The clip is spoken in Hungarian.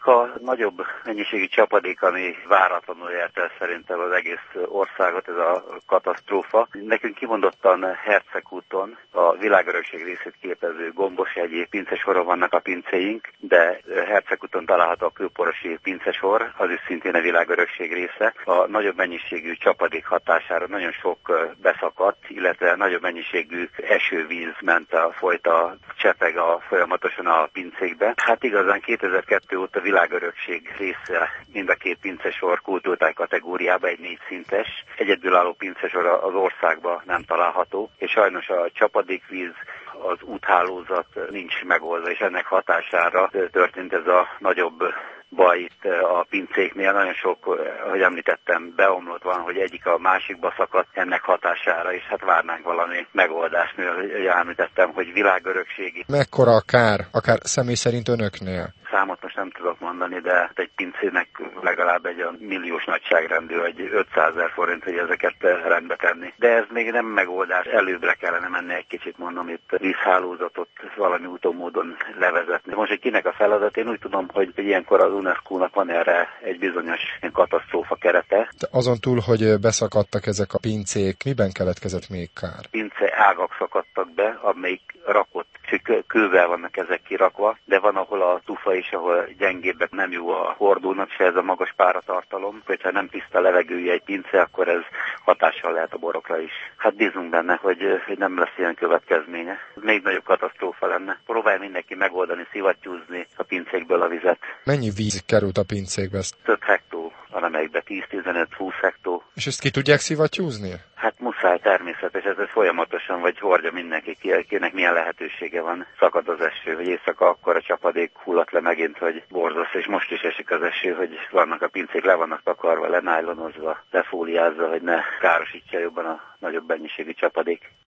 A nagyobb mennyiségű csapadék, ami váratlanul érte el szerintem az egész országot, ez a katasztrófa. Nekünk kimondottan Hercegúton a világörökség részét képező Gombos-hegyi pincesoron vannak a pincéink, de Hercegúton található a Kőporosi pincesor, az is szintén a világörökség része. A nagyobb mennyiségű csapadék hatására nagyon sok beszakadt, illetve nagyobb mennyiségű esővíz folyt a csepeg folyamatosan a pincékbe. Hát igazán 2002 óta világörökség része mind a két pincesor kultúrtáj kategóriába, egy 4 szintes. Egyedülálló pincesor az országban nem található, és sajnos a csapadékvíz, az úthálózat nincs megoldva, és ennek hatására történt ez a nagyobb baj itt a pincéknél. Nagyon sok, ahogy említettem, beomlott van, hogy egyik a másikba szakadt ennek hatására, és hát várnánk valami megoldást, mivel említettem, hogy világörökségi. Mekkora a kár, akár személy szerint önöknél? Számot most nem tudok mondani, de egy pincének legalább egy olyan milliós nagyságrendű, egy 500 000 forint, hogy ezeket rendbe tenni. De ez még nem megoldás, előbbre kellene menni egy kicsit, mondom, itt vízhálózatot valami úton módon levezetni. Most, hogy kinek a feladat, én úgy tudom, hogy ilyenkor az UNESCO-nak van erre egy bizonyos katasztrófa kerete. De azon túl, hogy beszakadtak ezek a pincék, miben keletkezett még kár? Pince ágak szakadtak be, amelyik rakott, kővel vannak ezek kirakva, de van, ahol a tufa is, ahol gyengébbek, nem jó a hordónak se ez a magas páratartalom. Hogyha nem tiszta levegője egy pince, akkor ez hatással lehet a borokra is. Hát bízunk benne, hogy nem lesz ilyen következménye. Még nagyobb katasztrófa lenne. Próbálj mindenki megoldani, szivattyúzni a pincékből a vizet. Mennyi víz került a pincékbe? Több hektó van, amelyikben 10-15-20 hektó. És ezt ki tudják szivattyúzni? Hát muszáj, természetes, ez folyamatosan, vagy hordja mindenki, kinek milyen lehetősége van. Szakad az eső, hogy éjszaka akkor a csapadék hullott le megint, hogy borzasztó, és most is esik az eső, hogy vannak a pincék, le vannak takarva, lenájlonozva, lefóliázva, hogy ne károsítja jobban a nagyobb mennyiségű csapadék.